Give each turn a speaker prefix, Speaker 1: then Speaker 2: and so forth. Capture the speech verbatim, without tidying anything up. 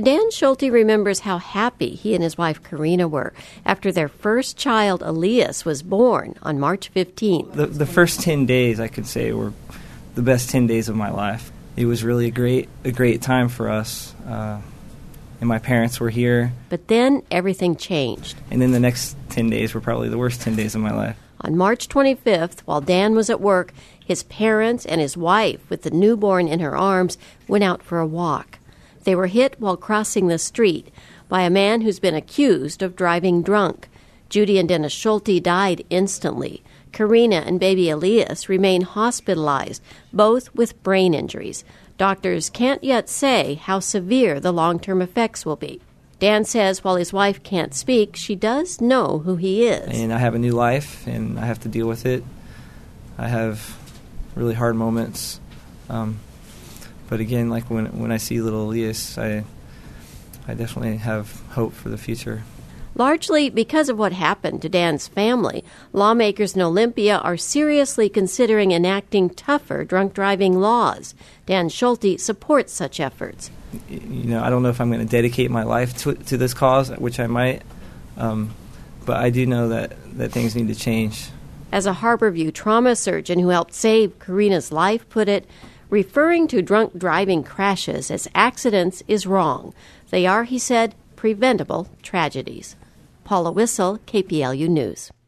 Speaker 1: Dan Schulte remembers how happy he and his wife Karina were after their first child, Elias, was born on March fifteenth.
Speaker 2: The, the first ten days, I could say, were the best ten days of my life. It was really a great, a great time for us, uh, and my parents were here.
Speaker 1: But then everything changed.
Speaker 2: And then the next ten days were probably the worst ten days of my life.
Speaker 1: On March twenty-fifth, while Dan was at work, his parents and his wife, with the newborn in her arms, went out for a walk. They were hit while crossing the street by a man who's been accused of driving drunk. Judy and Dennis Schulte died instantly. Karina and baby Elias remain hospitalized, both with brain injuries. Doctors can't yet say how severe the long-term effects will be. Dan says while his wife can't speak, she does know who he is.
Speaker 2: And I have a new life, and I have to deal with it. I have really hard moments. Um, but again, like when when I see little Elias, I, I definitely have hope for the future.
Speaker 1: Largely because of what happened to Dan's family, lawmakers in Olympia are seriously considering enacting tougher drunk driving laws. Dan Schulte supports such efforts.
Speaker 2: You know, I don't know if I'm going to dedicate my life to to this cause, which I might, um, but I do know that, that things need to change.
Speaker 1: As a Harborview trauma surgeon who helped save Karina's life put it, referring to drunk driving crashes as accidents is wrong. They are, he said, preventable tragedies. Paula Wissel, K P L U News.